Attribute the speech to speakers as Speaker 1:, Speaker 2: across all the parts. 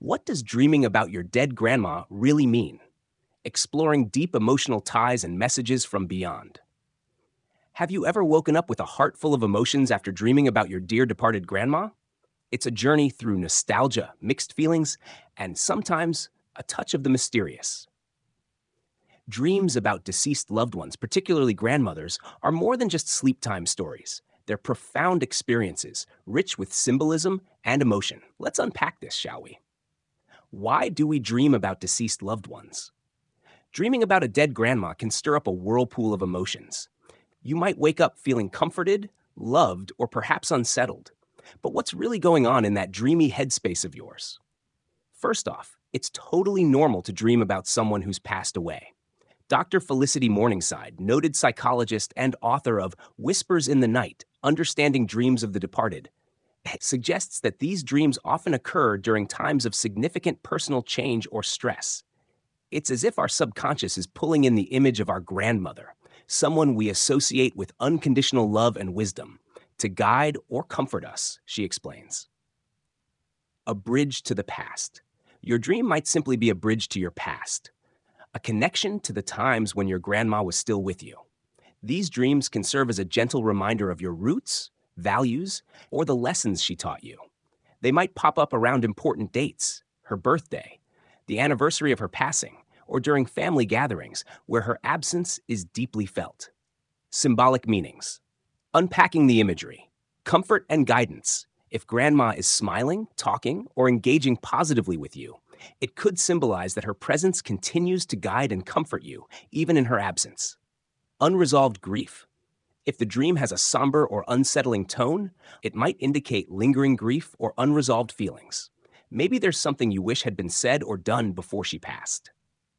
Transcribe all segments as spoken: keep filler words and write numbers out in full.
Speaker 1: What does dreaming about your dead grandma really mean? Exploring deep emotional ties and messages from beyond. Have you ever woken up with a heart full of emotions after dreaming about your dear departed grandma? It's a journey through nostalgia, mixed feelings, and sometimes a touch of the mysterious. Dreams about deceased loved ones, particularly grandmothers, are more than just sleep time stories. They're profound experiences, rich with symbolism and emotion. Let's unpack this, shall we? Why do we dream about deceased loved ones? Dreaming about a dead grandma can stir up a whirlpool of emotions. You might wake up feeling comforted, loved, or perhaps unsettled. But what's really going on in that dreamy headspace of yours? First off, it's totally normal to dream about someone who's passed away. Doctor Felicity Morningside, noted psychologist and author of Whispers in the Night, Understanding Dreams of the Departed, suggests that these dreams often occur during times of significant personal change or stress. It's as if our subconscious is pulling in the image of our grandmother, someone we associate with unconditional love and wisdom, to guide or comfort us, she explains. A bridge to the past. Your dream might simply be a bridge to your past, a connection to the times when your grandma was still with you. These dreams can serve as a gentle reminder of your roots, values, or the lessons she taught you. They might pop up around important dates, her birthday, the anniversary of her passing, or during family gatherings where her absence is deeply felt. Symbolic meanings. Unpacking the imagery. Comfort and guidance. If grandma is smiling, talking, or engaging positively with you, it could symbolize that her presence continues to guide and comfort you, even in her absence. Unresolved grief. If the dream has a somber or unsettling tone, it might indicate lingering grief or unresolved feelings. Maybe there's something you wish had been said or done before she passed.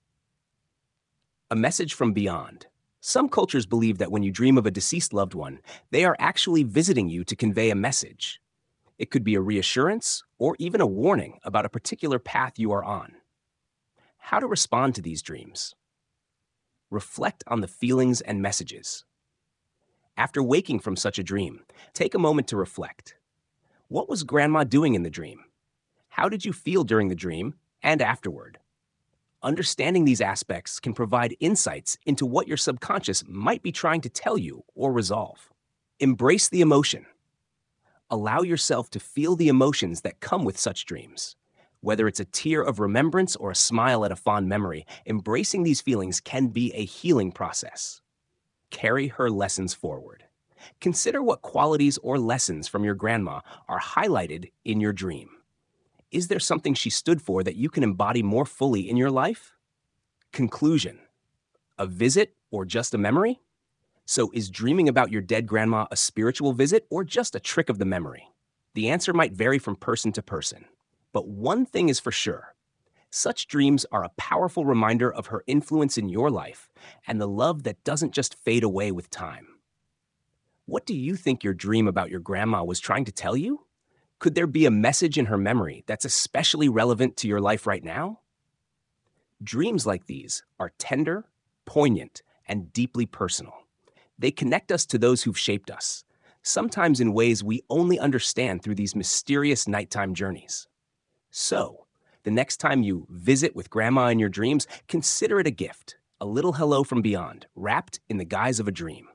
Speaker 1: A message from beyond. Some cultures believe that when you dream of a deceased loved one, they are actually visiting you to convey a message. It could be a reassurance or even a warning about a particular path you are on. How to respond to these dreams. Reflect on the feelings and messages. After waking from such a dream, take a moment to reflect. What was grandma doing in the dream? How did you feel during the dream and afterward? Understanding these aspects can provide insights into what your subconscious might be trying to tell you or resolve. Embrace the emotion. Allow yourself to feel the emotions that come with such dreams. Whether it's a tear of remembrance or a smile at a fond memory, embracing these feelings can be a healing process. Carry her lessons forward. Consider what qualities or lessons from your grandma are highlighted in your dream. Is there something she stood for that you can embody more fully in your life? Conclusion. A visit or just a memory? So is dreaming about your dead grandma a spiritual visit or just a trick of the memory? The answer might vary from person to person. But one thing is for sure. Such dreams are a powerful reminder of her influence in your life and the love that doesn't just fade away with time. What do you think your dream about your grandma was trying to tell you? Could there be a message in her memory that's especially relevant to your life right now? Dreams like these are tender, poignant, and deeply personal. They connect us to those who've shaped us, sometimes in ways we only understand through these mysterious nighttime journeys. So, the next time you visit with grandma in your dreams, consider it a gift, a little hello from beyond, wrapped in the guise of a dream.